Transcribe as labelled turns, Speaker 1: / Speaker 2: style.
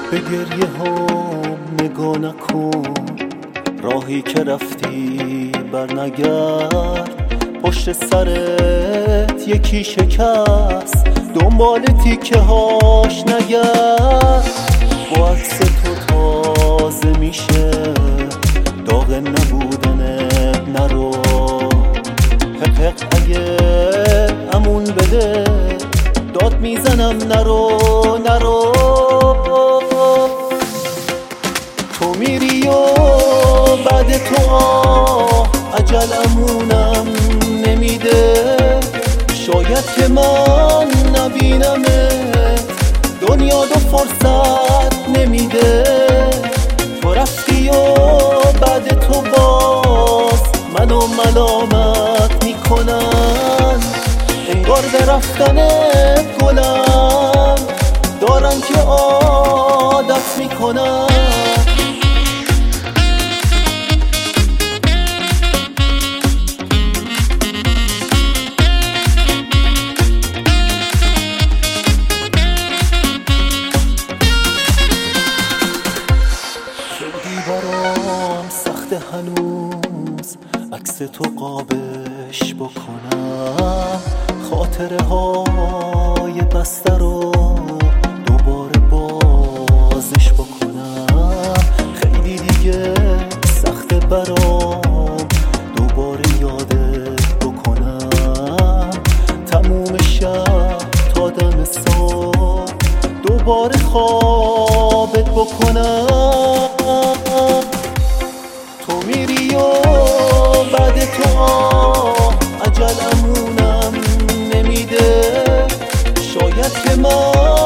Speaker 1: به گریه هم نگاه نکن، راهی که رفتی بر نگرد. پشت سرت یکی شکست، دنبال تیکه هاش نگرد. با عکس تو تازه میشه داغ نبودنت، نرو حق اگه امون بده داد میزنم، نرو نرو. تو میری و بعد تو عجل امونم نمیده، شاید که من نبینمت دنیا دو فرصت نمیده. تو رفتی و بعد تو باز منو ملامت میکنن، انگار به رفتنت گلم دارن که عادت میکنن. برام سخت هنوز عکس تو قابش بکنم، خاطره های بسته رو دوباره بازش بکنم. خیلی دیگه سخت برام دوباره یادت بکنم، تموم شب تا دم صبح دوباره خوابت بکنم. تو میری و بعد تو عجل امونم نمیده، شاید که من